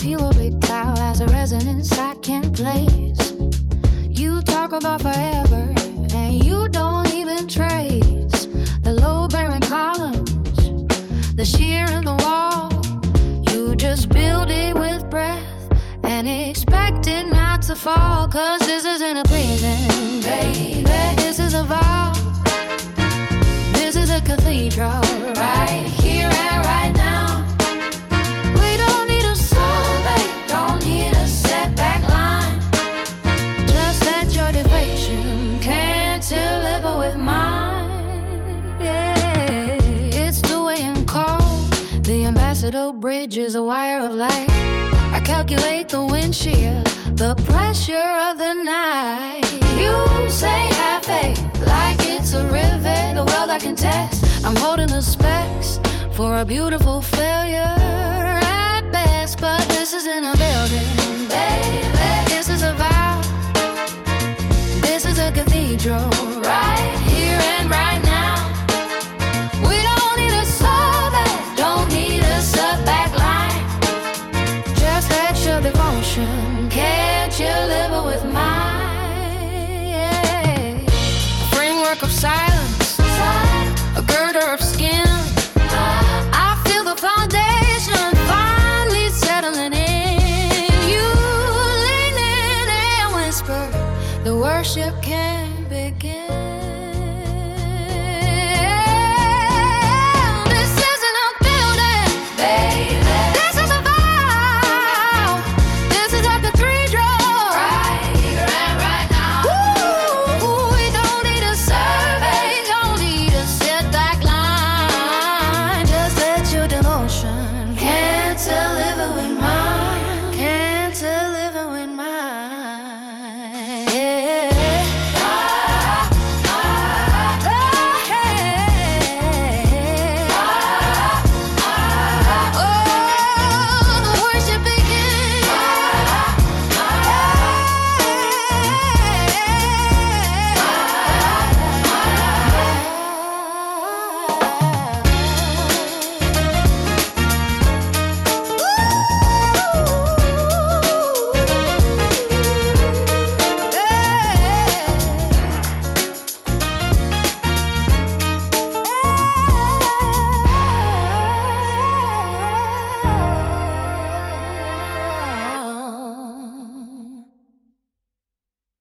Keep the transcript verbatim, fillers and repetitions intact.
feel a big cloud has a resonance I can't place. You talk about forever, and you don't even trace the low-bearing columns, the shear in the wall. You just build it with breath and expect it not to fall. Cause this isn't a prison, baby, this is a vault. This is a cathedral, right here and right now. We don't need a survey, don't need a setback line. Just that your devotion can't deliver with mine. Yeah, it's the way I'm called. The ambassador bridge is a wire of light. I calculate the windshield, the pressure of the night. You say have faith, like it's a rivet, a well I can test. I'm holding the specs for a beautiful failure at best. But this isn't a building, baby, this is a vow. This is a cathedral, right here and right now. We don't need a survey, don't need a setback line. Just let your devotion, can't you live it with mine? Yeah. A framework of silence, a girder of skin. I feel the foundation finally settling in. You lean in and whisper, the worship can begin.